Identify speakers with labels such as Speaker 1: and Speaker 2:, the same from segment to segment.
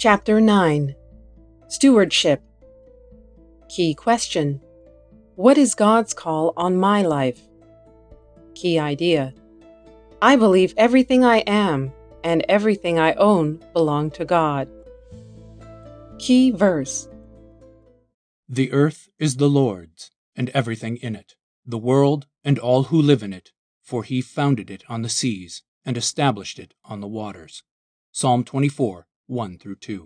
Speaker 1: Chapter 9. Stewardship. Key question: what is God's call on my life? Key idea: I believe everything I am and everything I own belong to God. Key verse:
Speaker 2: The earth is the Lord's, and everything in it, the world and all who live in it, for he founded it on the seas and established it on the waters. Psalm 24, 1-2.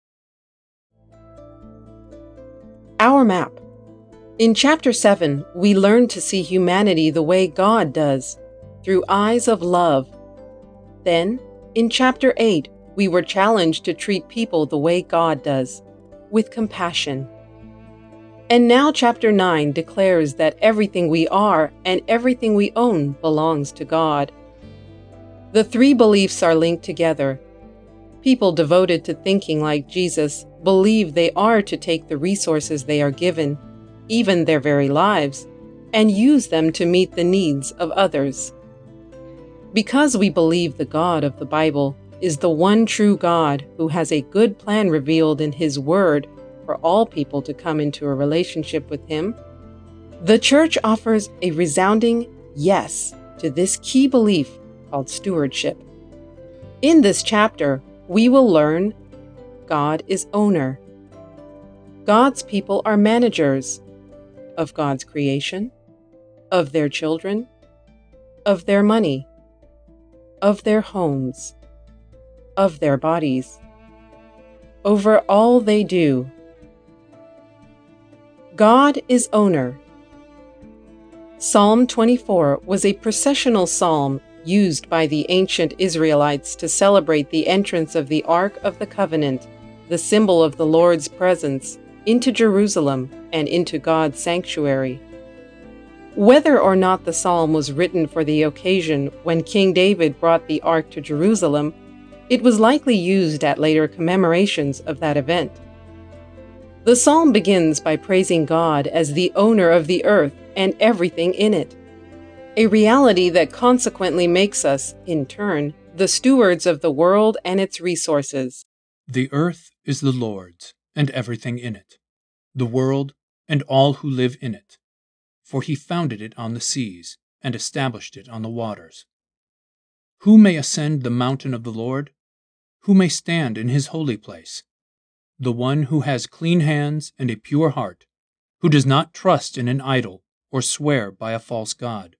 Speaker 1: Our map. In Chapter 7, we learn to see humanity the way God does, through eyes of love. Then, in Chapter 8, we were challenged to treat people the way God does, with compassion. And now Chapter 9 declares that everything we are and everything we own belongs to God. The three beliefs are linked together. People devoted to thinking like Jesus believe they are to take the resources they are given, even their very lives, and use them to meet the needs of others. Because we believe the God of the Bible is the one true God who has a good plan revealed in His Word for all people to come into a relationship with Him, the Church offers a resounding yes to this key belief called stewardship. In this chapter, we will learn God is owner. God's people are managers of God's creation, of their children, of their money, of their homes, of their bodies, over all they do. God is owner. Psalm 24 was a processional psalm used by the ancient Israelites to celebrate the entrance of the Ark of the Covenant, the symbol of the Lord's presence, into Jerusalem and into God's sanctuary. Whether or not the psalm was written for the occasion when King David brought the Ark to Jerusalem, it was likely used at later commemorations of that event. The psalm begins by praising God as the owner of the earth and everything in it, a reality that consequently makes us, in turn, the stewards of the world and its resources.
Speaker 2: The earth is the Lord's, and everything in it, the world and all who live in it, for he founded it on the seas and established it on the waters. Who may ascend the mountain of the Lord? Who may stand in his holy place? The one who has clean hands and a pure heart, who does not trust in an idol or swear by a false god.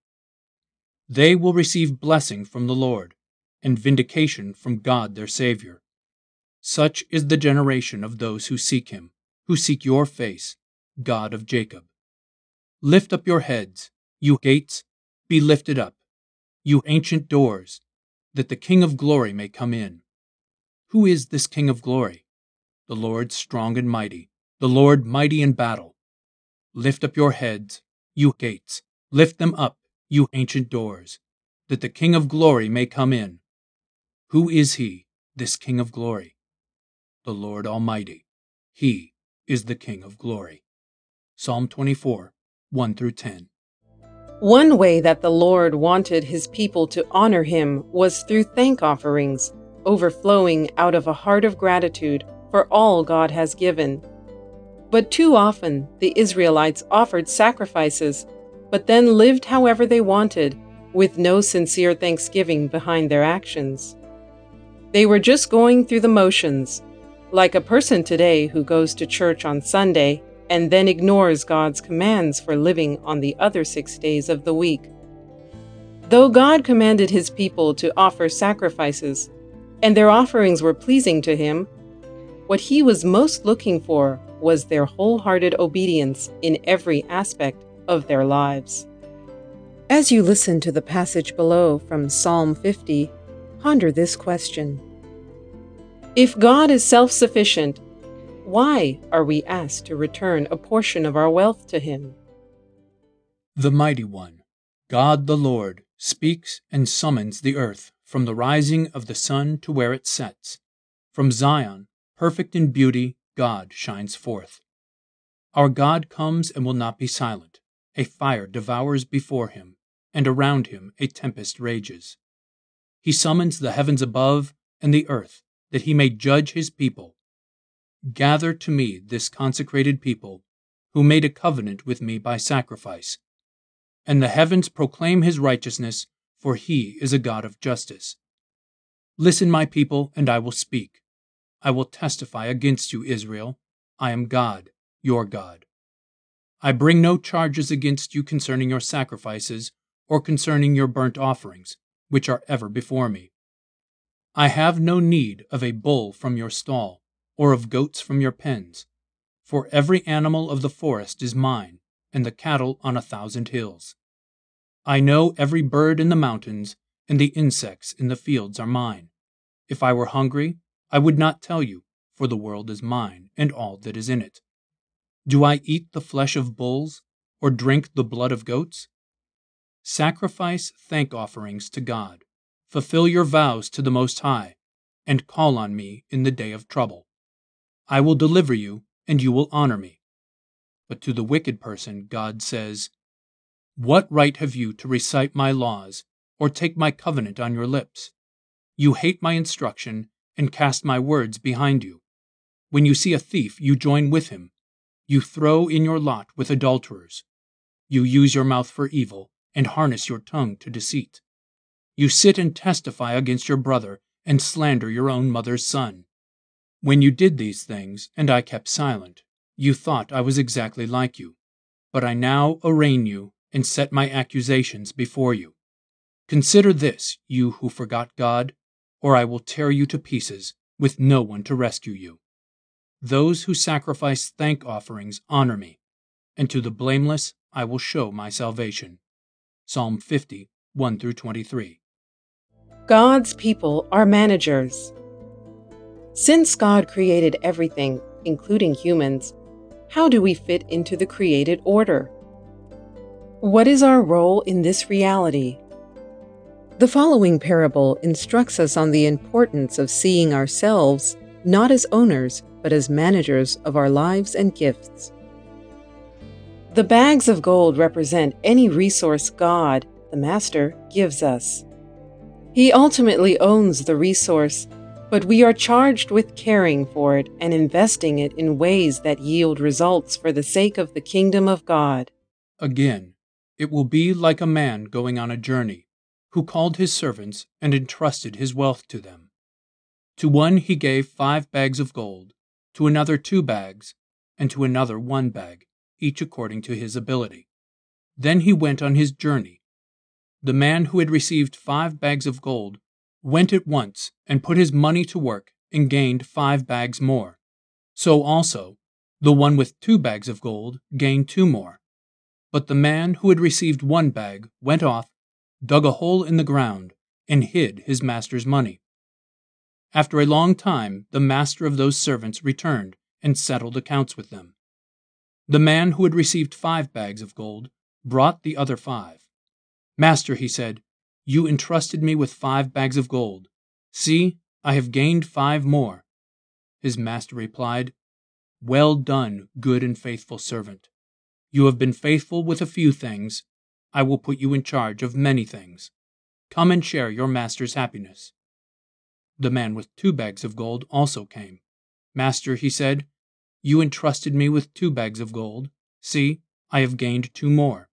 Speaker 2: They will receive blessing from the Lord and vindication from God their Savior. Such is the generation of those who seek him, who seek your face, God of Jacob. Lift up your heads, you gates, be lifted up, you ancient doors, that the King of glory may come in. Who is this King of glory? The Lord strong and mighty, the Lord mighty in battle. Lift up your heads, you gates, lift them up, you ancient doors, that the King of glory may come in. Who is he, this King of glory? The Lord Almighty. He is the King of glory. Psalm 24, 1-10.
Speaker 1: One way that the Lord wanted His people to honor Him was through thank offerings, overflowing out of a heart of gratitude for all God has given. But too often, the Israelites offered sacrifices, but then lived however they wanted, with no sincere thanksgiving behind their actions. They were just going through the motions, like a person today who goes to church on Sunday and then ignores God's commands for living on the other 6 days of the week. Though God commanded His people to offer sacrifices, and their offerings were pleasing to Him, what He was most looking for was their wholehearted obedience in every aspect of their lives. As you listen to the passage below from Psalm 50, ponder this question. If God is self-sufficient, why are we asked to return a portion of our wealth to Him?
Speaker 2: The Mighty One, God the Lord, speaks and summons the earth from the rising of the sun to where it sets. From Zion, perfect in beauty, God shines forth. Our God comes and will not be silent. A fire devours before him, and around him a tempest rages. He summons the heavens above and the earth, that he may judge his people Gather to me this consecrated people, who made a covenant with me by sacrifice. And the heavens proclaim his righteousness, for he is a God of justice. Listen, my people, and I will speak. I will testify against you, Israel. I am God, your God. I bring no charges against you concerning your sacrifices or concerning your burnt offerings, which are ever before me. I have no need of a bull from your stall, or of goats from your pens, for every animal of the forest is mine, and the cattle on 1,000 hills. I know every bird in the mountains, and the insects in the fields are mine. If I were hungry, I would not tell you, for the world is mine, and all that is in it. Do I eat the flesh of bulls, or drink the blood of goats? Sacrifice thank offerings to God. Fulfill your vows to the Most High, and call on me in the day of trouble. I will deliver you, and you will honor me. But to the wicked person, God says, What right have you to recite my laws, or take my covenant on your lips? You hate my instruction, and cast my words behind you. When you see a thief, you join with him. You throw in your lot with adulterers. You use your mouth for evil, and harness your tongue to deceit. You sit and testify against your brother, and slander your own mother's son. When you did these things, and I kept silent, you thought I was exactly like you. But I now arraign you, and set my accusations before you. Consider this, you who forgot God, or I will tear you to pieces, with no one to rescue you. Those who sacrifice thank offerings honor me, and to the blameless I will show my salvation. Psalm 50, 1-23.
Speaker 1: God's people are managers. Since God created everything, including humans, how do we fit into the created order? What is our role in this reality? The following parable instructs us on the importance of seeing ourselves not as owners, but as managers of our lives and gifts. The bags of gold represent any resource God, the Master, gives us. He ultimately owns the resource, but we are charged with caring for it and investing it in ways that yield results for the sake of the kingdom of God.
Speaker 2: Again, it will be like a man going on a journey, who called his servants and entrusted his wealth to them. To one he gave 5 bags of gold, to another 2 bags, and to another 1 bag, each according to his ability. Then he went on his journey. The man who had received 5 bags of gold went at once and put his money to work and gained 5 bags more. So also, the one with 2 bags of gold gained 2 more. But the man who had received 1 bag went off, dug a hole in the ground, and hid his master's money. After a long time, the master of those servants returned and settled accounts with them. The man who had received 5 bags of gold brought the other 5. Master, he said, you entrusted me with 5 bags of gold. See, I have gained 5 more. His master replied, Well done, good and faithful servant. You have been faithful with a few things. I will put you in charge of many things. Come and share your master's happiness. The man with 2 bags of gold also came. Master, he said, you entrusted me with 2 bags of gold. See, I have gained 2 more.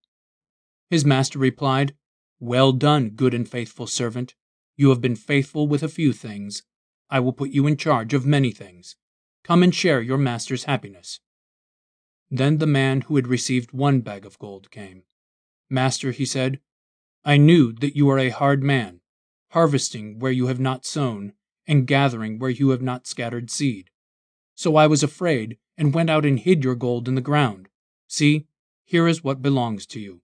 Speaker 2: His master replied, Well done, good and faithful servant. You have been faithful with a few things. I will put you in charge of many things. Come and share your master's happiness. Then the man who had received 1 bag of gold came. Master, he said, I knew that you are a hard man, harvesting where you have not sown, and gathering where you have not scattered seed. So I was afraid, and went out and hid your gold in the ground. See, here is what belongs to you.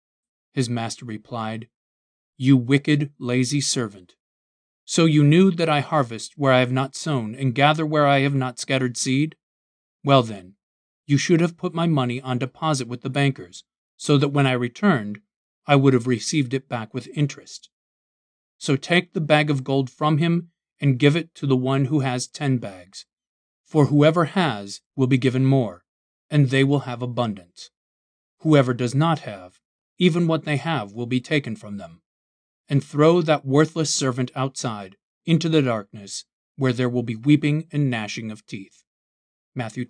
Speaker 2: His master replied, You wicked, lazy servant. So you knew that I harvest where I have not sown, and gather where I have not scattered seed? Well then, you should have put my money on deposit with the bankers, so that when I returned, I would have received it back with interest. So take the bag of gold from him and give it to the one who has 10 bags. For whoever has will be given more, and they will have abundance. Whoever does not have, even what they have will be taken from them. And throw that worthless servant outside, into the darkness, where there will be weeping and gnashing of teeth. Matthew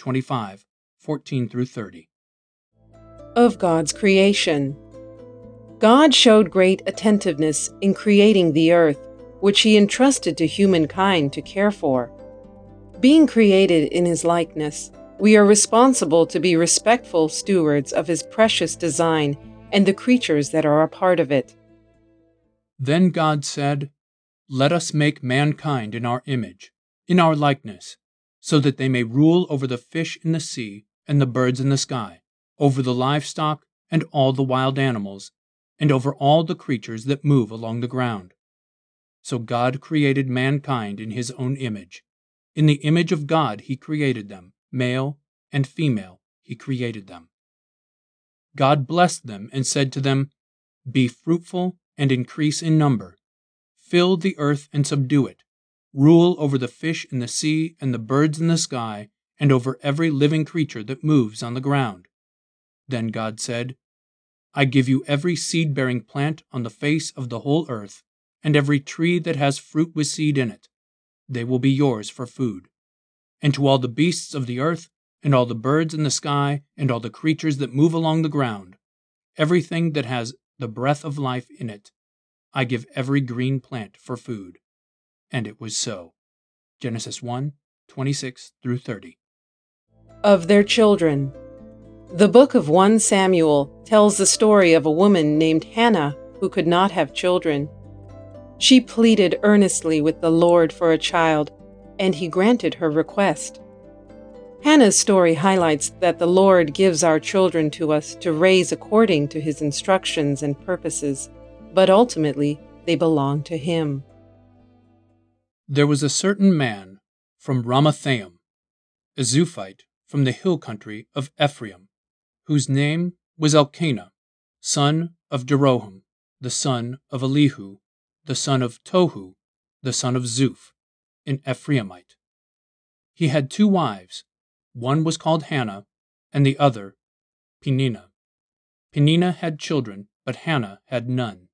Speaker 2: 25:14-30.
Speaker 1: Of God's creation. God showed great attentiveness in creating the earth, which He entrusted to humankind to care for. Being created in His likeness, we are responsible to be respectful stewards of His precious design and the creatures that are a part of it.
Speaker 2: Then God said, "Let us make mankind in our image, in our likeness, so that they may rule over the fish in the sea and the birds in the sky, over the livestock and all the wild animals, and over all the creatures that move along the ground." So God created mankind in His own image. In the image of God He created them, male and female He created them. God blessed them and said to them, "Be fruitful and increase in number. Fill the earth and subdue it. Rule over the fish in the sea and the birds in the sky, and over every living creature that moves on the ground." Then God said, "I give you every seed-bearing plant on the face of the whole earth, and every tree that has fruit with seed in it. They will be yours for food. And to all the beasts of the earth, and all the birds in the sky, and all the creatures that move along the ground, everything that has the breath of life in it, I give every green plant for food." And it was so. Genesis 1:26-30.
Speaker 1: Of their children. The book of 1 Samuel tells the story of a woman named Hannah who could not have children. She pleaded earnestly with the Lord for a child, and He granted her request. Hannah's story highlights that the Lord gives our children to us to raise according to His instructions and purposes, but ultimately they belong to Him.
Speaker 2: There was a certain man from Ramathaim, a Zuphite from the hill country of Ephraim, whose name was Elkanah, son of Jeroham, the son of Elihu, the son of Tohu, the son of Zuph, an Ephraimite. He had 2 wives. One was called Hannah, and the other Peninnah. Peninnah had children, but Hannah had none.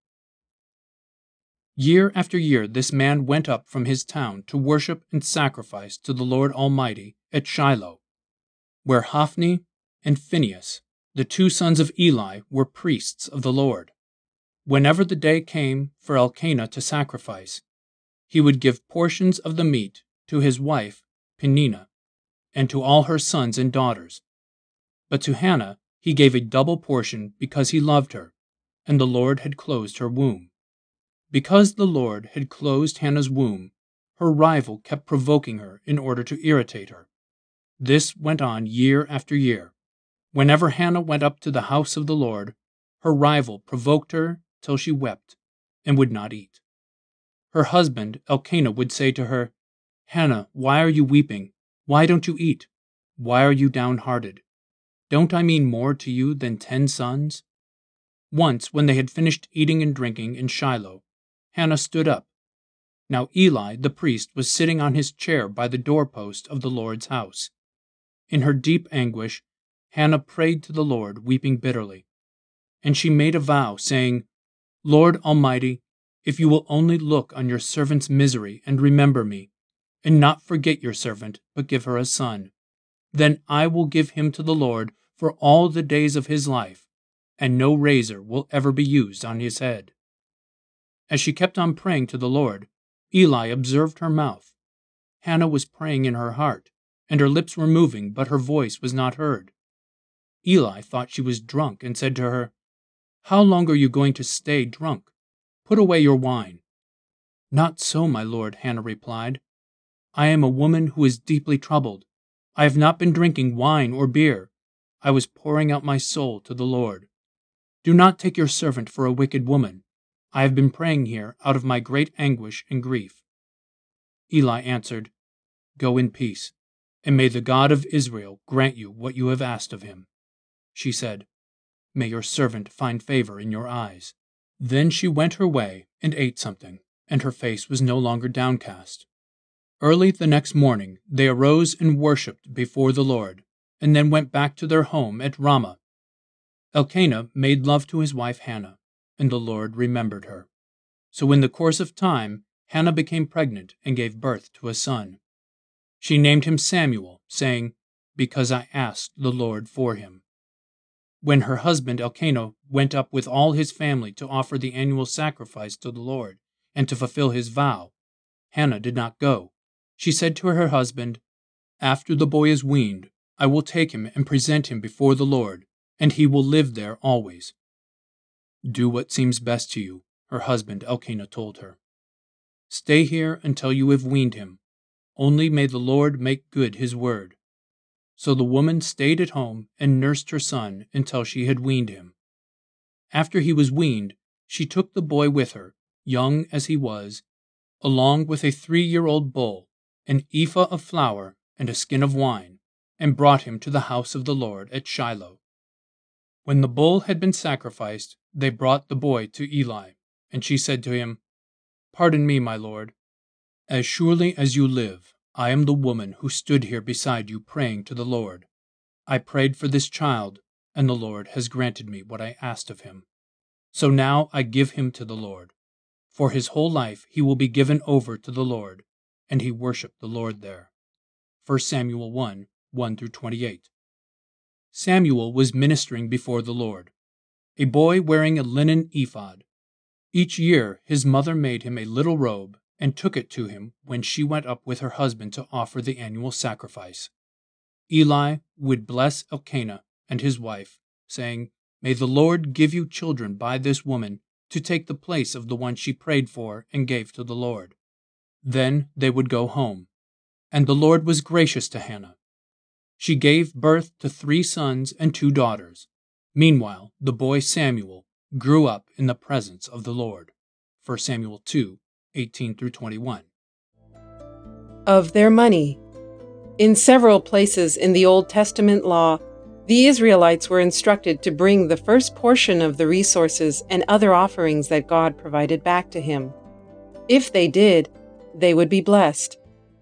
Speaker 2: Year after year this man went up from his town to worship and sacrifice to the Lord Almighty at Shiloh, where Hophni and Phinehas, the 2 sons of Eli, were priests of the Lord. Whenever the day came for Elkanah to sacrifice, he would give portions of the meat to his wife Peninnah, and to all her sons and daughters. But to Hannah he gave a double portion because he loved her, and the Lord had closed her womb. Because the Lord had closed Hannah's womb, her rival kept provoking her in order to irritate her. This went on year after year. Whenever Hannah went up to the house of the Lord, her rival provoked her till she wept and would not eat. Her husband Elkanah would say to her, "Hannah, why are you weeping? Why don't you eat? Why are you downhearted? Don't I mean more to you than 10 sons?" Once, when they had finished eating and drinking in Shiloh, Hannah stood up. Now Eli, the priest, was sitting on his chair by the doorpost of the Lord's house. In her deep anguish, Hannah prayed to the Lord, weeping bitterly. And she made a vow, saying, "Lord Almighty, if you will only look on your servant's misery and remember me, and not forget your servant, but give her a son, then I will give him to the Lord for all the days of his life, and no razor will ever be used on his head." As she kept on praying to the Lord, Eli observed her mouth. Hannah was praying in her heart, and her lips were moving, but her voice was not heard. Eli thought she was drunk and said to her, "How long are you going to stay drunk? Put away your wine." "Not so, my lord," Hannah replied. "I am a woman who is deeply troubled. I have not been drinking wine or beer. I was pouring out my soul to the Lord. Do not take your servant for a wicked woman. I have been praying here out of my great anguish and grief." Eli answered, "Go in peace, and may the God of Israel grant you what you have asked of him." She said, "May your servant find favor in your eyes." Then she went her way and ate something, and her face was no longer downcast. Early the next morning they arose and worshipped before the Lord, and then went back to their home at Ramah. Elkanah made love to his wife Hannah, and the Lord remembered her. So in the course of time, Hannah became pregnant and gave birth to a son. She named him Samuel, saying, because I asked the Lord for him." When her husband Elkanah went up with all his family to offer the annual sacrifice to the Lord and to fulfill his vow, Hannah did not go. She said to her husband, "After the boy is weaned, I will take him and present him before the Lord, and he will live there always." "Do what seems best to you," her husband Elkanah told her. "Stay here until you have weaned him. Only may the Lord make good his word." So the woman stayed at home and nursed her son until she had weaned him. After he was weaned, she took the boy with her, young as he was, along with a 3-year-old bull, an ephah of flour, and a skin of wine, and brought him to the house of the Lord at Shiloh. When the bull had been sacrificed, they brought the boy to Eli, and she said to him, "Pardon me, my lord. As surely as you live, I am the woman who stood here beside you praying to the Lord. I prayed for this child, and the Lord has granted me what I asked of him. So now I give him to the Lord. For his whole life he will be given over to the Lord," and he worshipped the Lord there. 1 Samuel 1, 1-28. Samuel was ministering before the Lord, a boy wearing a linen ephod. Each year his mother made him a little robe and took it to him when she went up with her husband to offer the annual sacrifice. Eli would bless Elkanah and his wife, saying, "May the Lord give you children by this woman to take the place of the one she prayed for and gave to the Lord." Then they would go home. And the Lord was gracious to Hannah. She gave birth to 3 sons and 2 daughters. Meanwhile, the boy Samuel grew up in the presence of the Lord. 1 Samuel 2, 18-21.
Speaker 1: Of their money. In several places in the Old Testament law, the Israelites were instructed to bring the first portion of the resources and other offerings that God provided back to him. If they did, they would be blessed.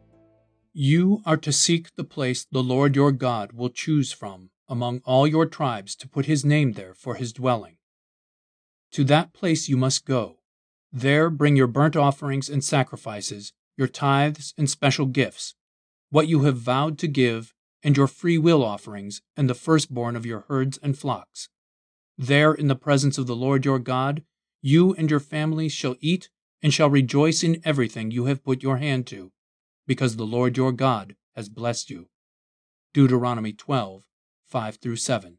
Speaker 2: You are to seek the place the Lord your God will choose from among all your tribes to put his name there for his dwelling. To that place you must go. There bring your burnt offerings and sacrifices, your tithes and special gifts, what you have vowed to give, and your free will offerings, and the firstborn of your herds and flocks. There, in the presence of the Lord your God, you and your families shall eat and shall rejoice in everything you have put your hand to, because the Lord your God has blessed you. Deuteronomy 12, 5-7.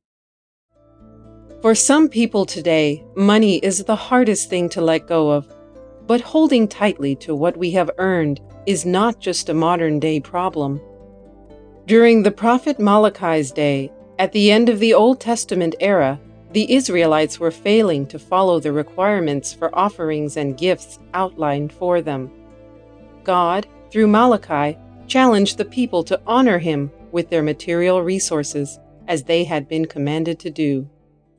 Speaker 1: For some people today, money is the hardest thing to let go of, but holding tightly to what we have earned is not just a modern-day problem. During the prophet Malachi's day, at the end of the Old Testament era, the Israelites were failing to follow the requirements for offerings and gifts outlined for them. God, through Malachi, challenged the people to honor him with their material resources, as they had been commanded to do.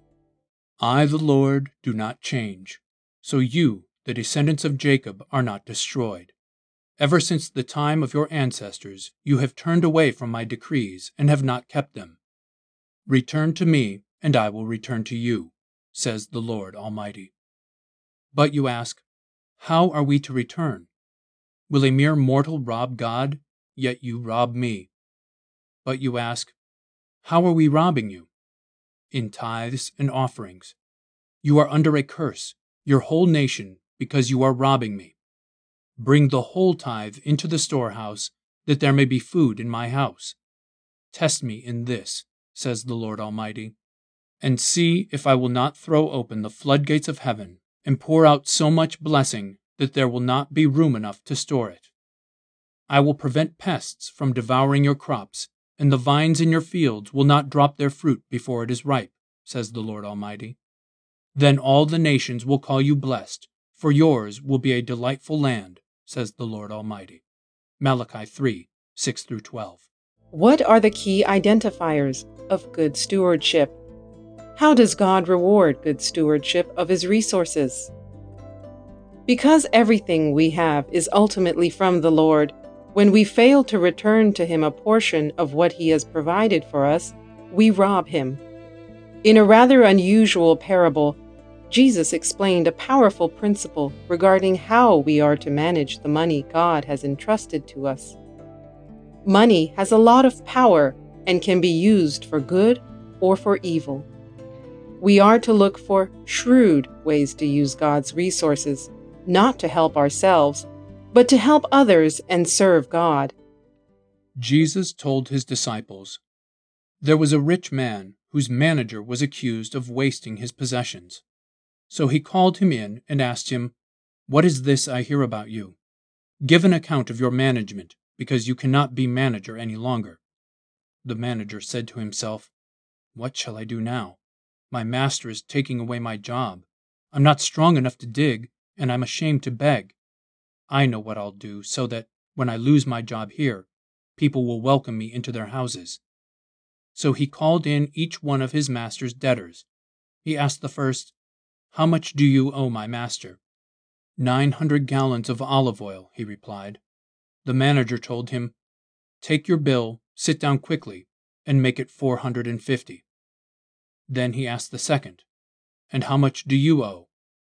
Speaker 2: I, the Lord, do not change, so you, the descendants of Jacob, are not destroyed. Ever since the time of your ancestors, you have turned away from my decrees and have not kept them. Return to me, and I will return to you, says the Lord Almighty. But you ask, how are we to return? Will a mere mortal rob God? Yet you rob me. But you ask, how are we robbing you? In tithes and offerings. You are under a curse, your whole nation, because you are robbing me. Bring the whole tithe into the storehouse, that there may be food in my house. Test me in this, says the Lord Almighty, and see if I will not throw open the floodgates of heaven and pour out so much blessing that there will not be room enough to store it. I will prevent pests from devouring your crops, and the vines in your fields will not drop their fruit before it is ripe, says the Lord Almighty. Then all the nations will call you blessed, for yours will be a delightful land, says the Lord Almighty. Malachi 3, 6-12.
Speaker 1: What are the key identifiers of good stewardship? How does God reward good stewardship of his resources? Because everything we have is ultimately from the Lord, when we fail to return to him a portion of what he has provided for us, we rob him. In a rather unusual parable, Jesus explained a powerful principle regarding how we are to manage the money God has entrusted to us. Money has a lot of power, and can be used for good or for evil. We are to look for shrewd ways to use God's resources, not to help ourselves, but to help others and serve God.
Speaker 2: Jesus told his disciples, "There was a rich man whose manager was accused of wasting his possessions. So he called him in and asked him, 'What is this I hear about you? Give an account of your management, because you cannot be manager any longer.' The manager said to himself, 'What shall I do now? My master is taking away my job. I'm not strong enough to dig, and I'm ashamed to beg. I know what I'll do so that, when I lose my job here, people will welcome me into their houses.' So he called in each one of his master's debtors. He asked the first, 'How much do you owe my master?' 900 gallons of olive oil,' he replied. The manager told him, 'Take your bill, sit down quickly, and make it 450. Then he asked the second, 'And how much do you owe?'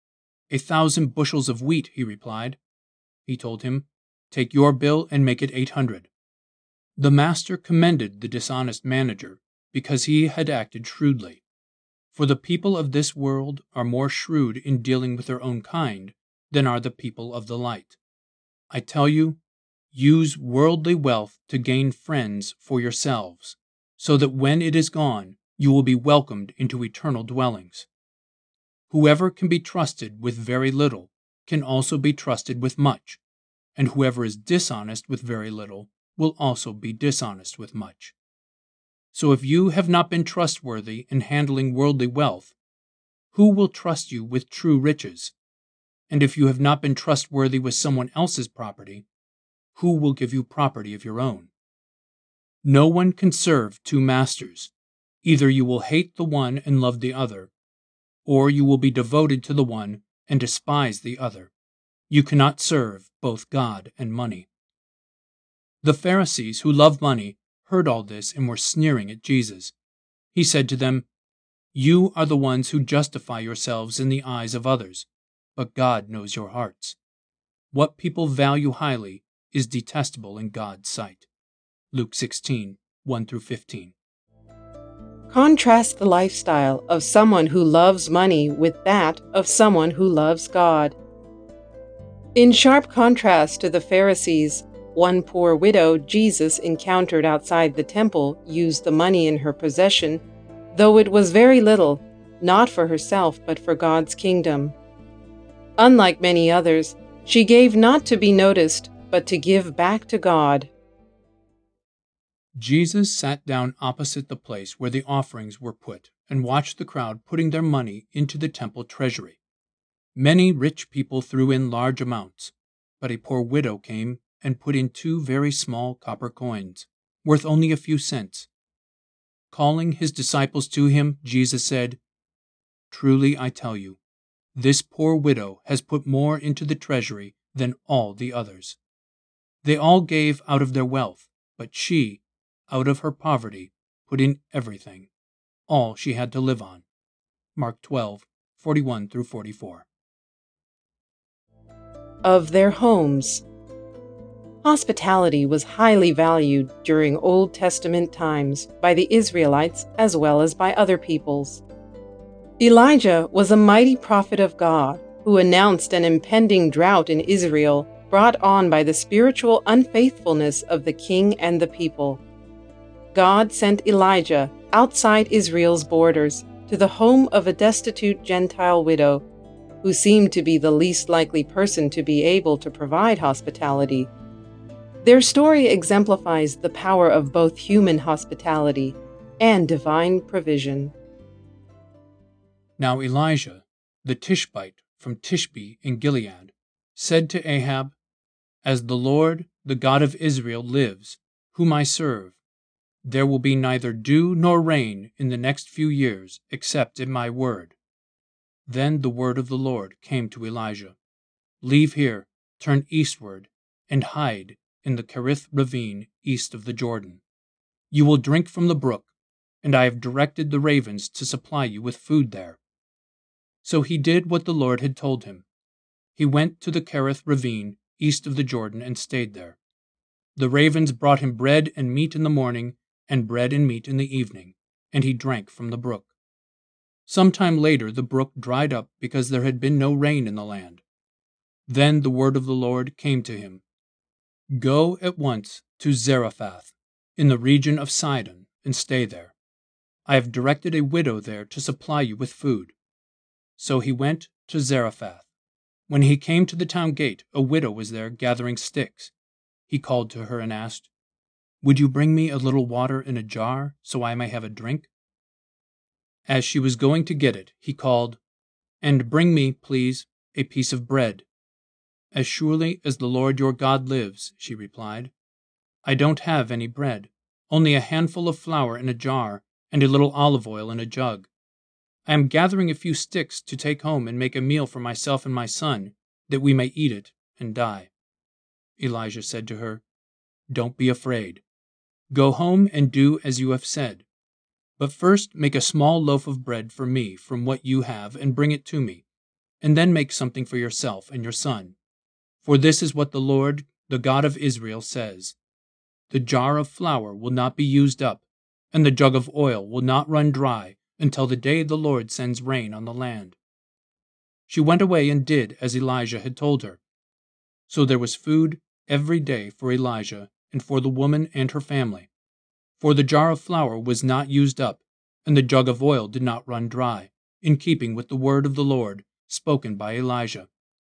Speaker 2: 1,000 bushels of wheat,' he replied. He told him, 'Take your bill and make it 800. The master commended the dishonest manager because he had acted shrewdly. For the people of this world are more shrewd in dealing with their own kind than are the people of the light. I tell you, use worldly wealth to gain friends for yourselves, so that when it is gone, you will be welcomed into eternal dwellings. Whoever can be trusted with very little can also be trusted with much, and whoever is dishonest with very little will also be dishonest with much. So if you have not been trustworthy in handling worldly wealth, who will trust you with true riches? And if you have not been trustworthy with someone else's property, who will give you property of your own? No one can serve two masters. Either you will hate the one and love the other, or you will be devoted to the one and despise the other. You cannot serve both God and money." The Pharisees, who love money, heard all this and were sneering at Jesus. He said to them, "You are the ones who justify yourselves in the eyes of others, but God knows your hearts. What people value highly is detestable in God's sight." Luke 16, 1-15.
Speaker 1: Contrast the lifestyle of someone who loves money with that of someone who loves God. In sharp contrast to the Pharisees, one poor widow Jesus encountered outside the temple used the money in her possession, though it was very little, not for herself but for God's kingdom. Unlike many others, she gave not to be noticed, but to give back to God.
Speaker 2: Jesus sat down opposite the place where the offerings were put and watched the crowd putting their money into the temple treasury. Many rich people threw in large amounts, but a poor widow came and put in 2 very small copper coins, worth only a few cents. Calling his disciples to him, Jesus said, "Truly I tell you, this poor widow has put more into the treasury than all the others. They all gave out of their wealth, but she, out of her poverty, put in everything, all she had to live on." Mark 12, 41-44.
Speaker 1: Of their homes. Hospitality was highly valued during Old Testament times by the Israelites as well as by other peoples. Elijah was a mighty prophet of God who announced an impending drought in Israel brought on by the spiritual unfaithfulness of the king and the people. God sent Elijah outside Israel's borders to the home of a destitute Gentile widow who seemed to be the least likely person to be able to provide hospitality. Their story exemplifies the power of both human hospitality and divine provision.
Speaker 2: Now Elijah, the Tishbite from Tishbe in Gilead, said to Ahab, "As the Lord, the God of Israel, lives, whom I serve, there will be neither dew nor rain in the next few years except at my word." Then the word of the Lord came to Elijah, "Leave here, turn eastward, and hide in the Kerith ravine east of the Jordan. You will drink from the brook, and I have directed the ravens to supply you with food there." So he did what the Lord had told him. He went to the Kerith ravine east of the Jordan and stayed there. The ravens brought him bread and meat in the morning, and bread and meat in the evening, and he drank from the brook. Some time later the brook dried up because there had been no rain in the land. Then the word of the Lord came to him, "Go at once to Zarephath, in the region of Sidon, and stay there. I have directed a widow there to supply you with food." So he went to Zarephath. When he came to the town gate, a widow was there gathering sticks. He called to her and asked, "Would you bring me a little water in a jar, so I may have a drink?" As she was going to get it, he called, "And bring me, please, a piece of bread." "As surely as the Lord your God lives," she replied, "I don't have any bread, only a handful of flour in a jar and a little olive oil in a jug. I am gathering a few sticks to take home and make a meal for myself and my son, that we may eat it and die." Elijah said to her, "Don't be afraid. Go home and do as you have said. But first make a small loaf of bread for me from what you have and bring it to me, and then make something for yourself and your son. For this is what the Lord, the God of Israel, says, the jar of flour will not be used up, and the jug of oil will not run dry until the day the Lord sends rain on the land." She went away and did as Elijah had told her. So there was food every day for Elijah and for the woman and her family. For the jar of flour was not used up, and the jug of oil did not run dry, in keeping with the word of the Lord spoken by Elijah.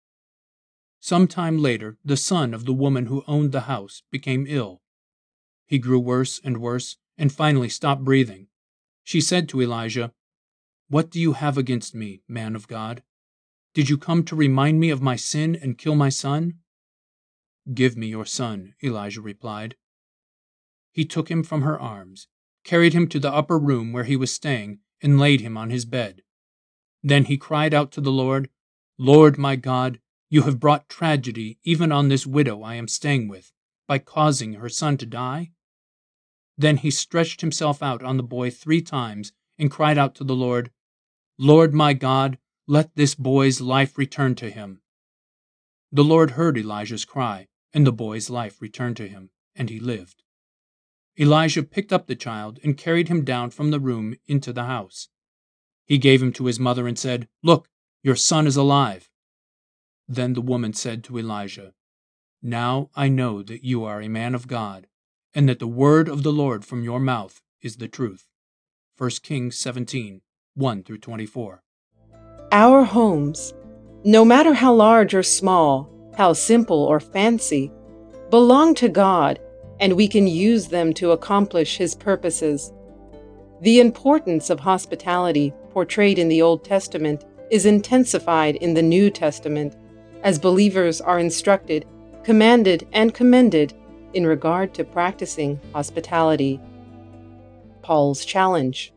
Speaker 2: Some time later, the son of the woman who owned the house became ill. He grew worse and finally stopped breathing. She said to Elijah, "What do you have against me, man of God? Did you come to remind me of my sin and kill my son?" "Give me your son," Elijah replied. He took him from her arms, carried him to the upper room where he was staying, and laid him on his bed. Then he cried out to the Lord, "Lord my God, you have brought tragedy even on this widow I am staying with, by causing her son to die?" Then he stretched himself out on the boy 3 times and cried out to the Lord, "Lord my God, let this boy's life return to him." The Lord heard Elijah's cry, and the boy's life returned to him, and he lived. Elijah picked up the child and carried him down from the room into the house. He gave him to his mother and said, "Look, your son is alive." Then the woman said to Elijah, "Now I know that you are a man of God, and that the word of the Lord from your mouth is the truth." 1 Kings 17, 1-24.
Speaker 1: Our homes, no matter how large or small, how simple or fancy, belong to God, and we can use them to accomplish His purposes. The importance of hospitality portrayed in the Old Testament is intensified in the New Testament, as believers are instructed, commanded, and commended in regard to practicing hospitality. Paul's challenge.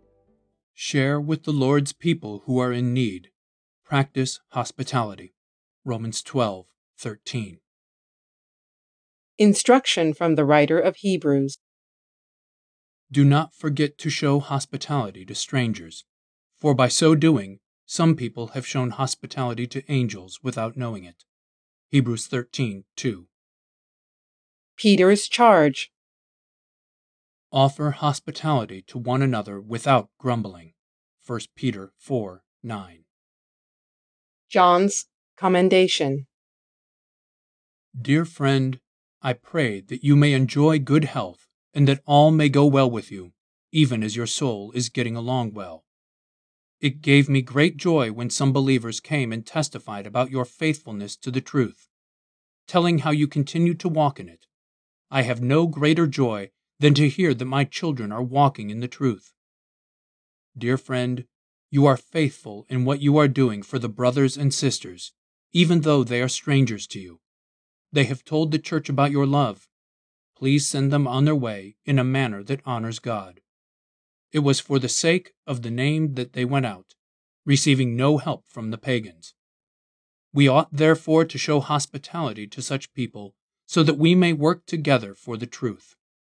Speaker 2: Share with the Lord's people who are in need. Practice hospitality. Romans 12:13.
Speaker 1: Instruction from the writer of Hebrews.
Speaker 2: Do not forget to show hospitality to strangers, for by so doing, some people have shown hospitality to angels without knowing it. Hebrews 13:2.
Speaker 1: Peter's charge.
Speaker 2: Offer hospitality to one another without grumbling. 1 Peter 4:9.
Speaker 1: John's commendation.
Speaker 2: Dear friend, I pray that you may enjoy good health and that all may go well with you, even as your soul is getting along well. It gave me great joy when some believers came and testified about your faithfulness to the truth, telling how you continue to walk in it. I have no greater joy than to hear that my children are walking in the truth. Dear friend, you are faithful in what you are doing for the brothers and sisters, even though they are strangers to you. They have told the church about your love. Please send them on their way in a manner that honors God. It was for the sake of the name that they went out, receiving no help from the pagans. We ought therefore to show hospitality to such people so that we may work together for the truth.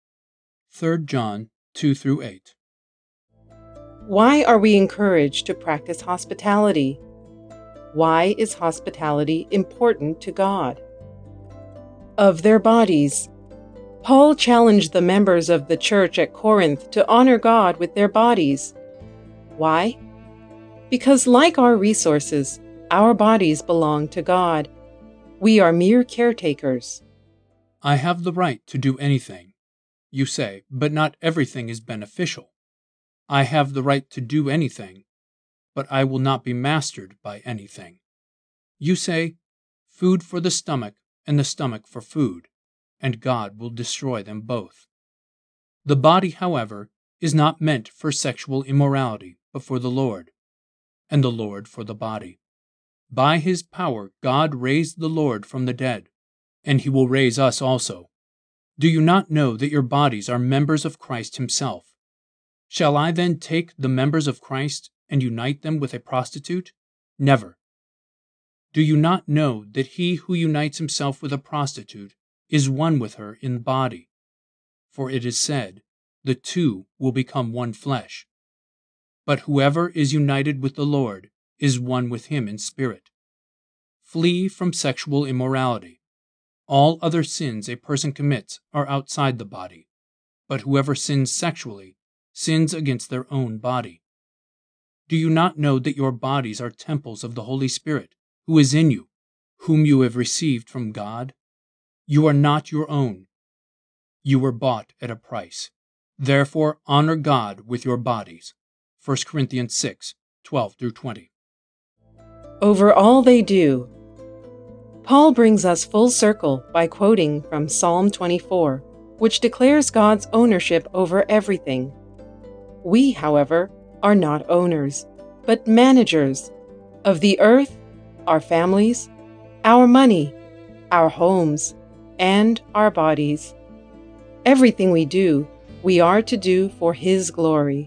Speaker 2: 3 John 2-8.
Speaker 1: Why are we encouraged to practice hospitality? Why is hospitality important to God? Of their bodies. Paul challenged the members of the church at Corinth to honor God with their bodies. Why? Because like our resources, our bodies belong to God. We are mere caretakers.
Speaker 2: I have the right to do anything, you say, but not everything is beneficial. I have the right to do anything, but I will not be mastered by anything. You say, food for the stomach and the stomach for food, and God will destroy them both. The body, however, is not meant for sexual immorality, but for the Lord, and the Lord for the body. By his power God raised the Lord from the dead, and he will raise us also. Do you not know that your bodies are members of Christ himself? Shall I then take the members of Christ and unite them with a prostitute? Never. Do you not know that he who unites himself with a prostitute is one with her in body? For it is said, the two will become one flesh. But whoever is united with the Lord is one with him in spirit. Flee from sexual immorality. All other sins a person commits are outside the body, but whoever sins sexually sins against their own body. Do you not know that your bodies are temples of the Holy Spirit, who is in you, whom you have received from God? You are not your own. You were bought at a price. Therefore honor God with your bodies. 1 Corinthians 6:12-20.
Speaker 1: Over all they do. Paul brings us full circle by quoting from Psalm 24, which declares God's ownership over everything. We, however, are not owners, but managers of the earth, our families, our money, our homes, and our bodies. Everything we do, we are to do for his glory.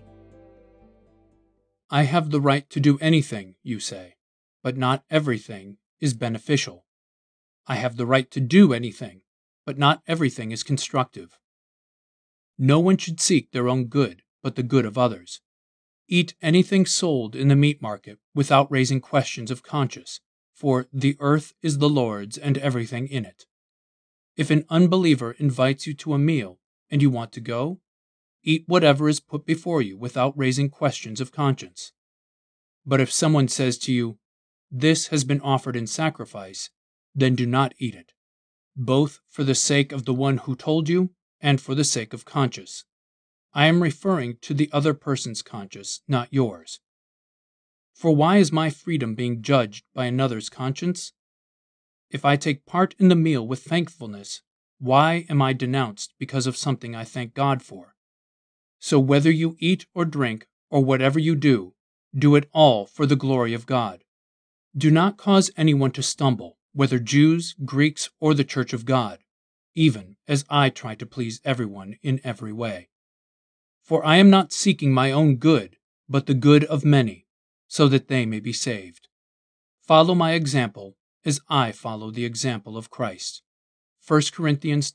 Speaker 2: I have the right to do anything, you say, but not everything is beneficial. I have the right to do anything, but not everything is constructive. No one should seek their own good, but the good of others. Eat anything sold in the meat market without raising questions of conscience, for the earth is the Lord's and everything in it. If an unbeliever invites you to a meal and you want to go, eat whatever is put before you without raising questions of conscience. But if someone says to you, "This has been offered in sacrifice," then do not eat it, both for the sake of the one who told you and for the sake of conscience. I am referring to the other person's conscience, not yours. For why is my freedom being judged by another's conscience? If I take part in the meal with thankfulness, why am I denounced because of something I thank God for? So whether you eat or drink, or whatever you do it all for the glory of God. Do not cause anyone to stumble, whether Jews, Greeks, or the Church of God, even as I try to please everyone in every way. For I am not seeking my own good, but the good of many, so that they may be saved. Follow my example as I follow the example of Christ. 1 Corinthians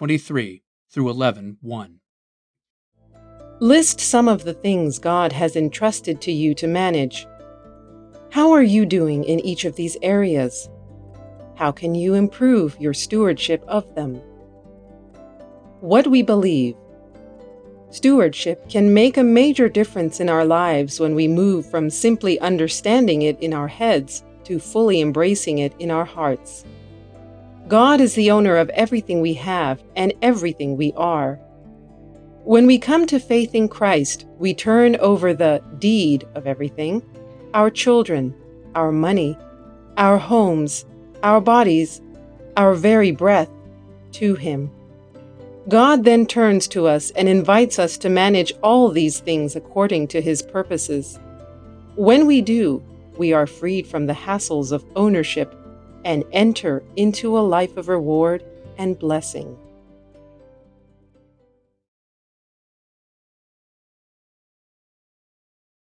Speaker 2: 10:23-11:1.
Speaker 1: List some of the things God has entrusted to you to manage. How are you doing in each of these areas? How can you improve your stewardship of them? What we believe. Stewardship can make a major difference in our lives when we move from simply understanding it in our heads to fully embracing it in our hearts. God is the owner of everything we have and everything we are. When we come to faith in Christ, we turn over the deed of everything, our children, our money, our homes, our bodies, our very breath, to Him. God then turns to us and invites us to manage all these things according to His purposes. When we do, we are freed from the hassles of ownership and enter into a life of reward and blessing.